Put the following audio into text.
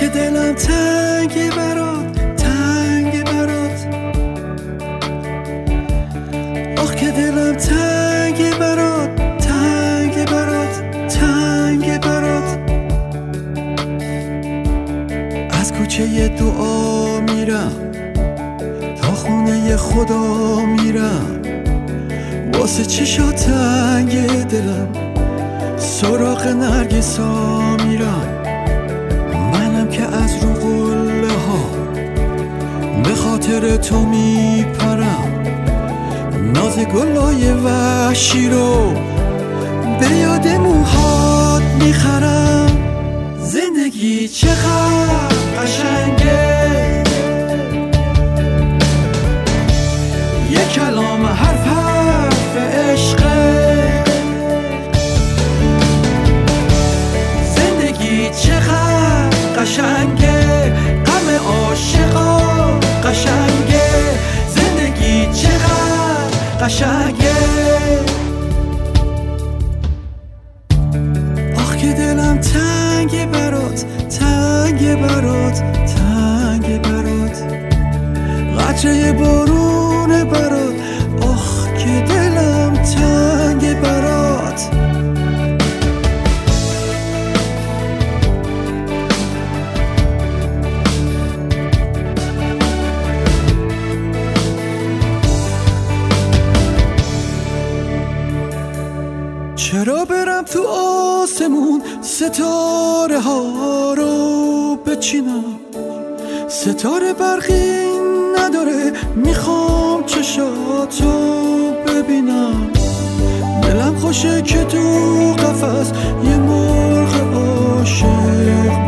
که دلم تنگه برات، تنگه برات، آخ که دلم تنگه برات، تنگه برات، تنگه برات. از کوچه دعا میرم تا خونه خدا میرم، واسه چشا تنگ دلم سراغ نرگسا میرم. منم که از رو قله ها به خاطر تو میپرم، ناز گلای وحشی رو به یاد موهات میخرم. زندگی چقدر قشنگه، یه کلام حرف عشقه. زندگی چقدر قشنگه، غم عاشقا قشنگه. زندگی چقدر قشنگه، آخ که دلم تنگه برات، تنگه برات، تنگه برات. قطره بارون برات، آخ که دلم تنگه برات. چرا برم تو آسمون ستاره ها رو بچینم؟ ستاره برقی نداره، میخوام چشاتو ببینم. دلم خوشه که تو قفس یه مرغ عاشق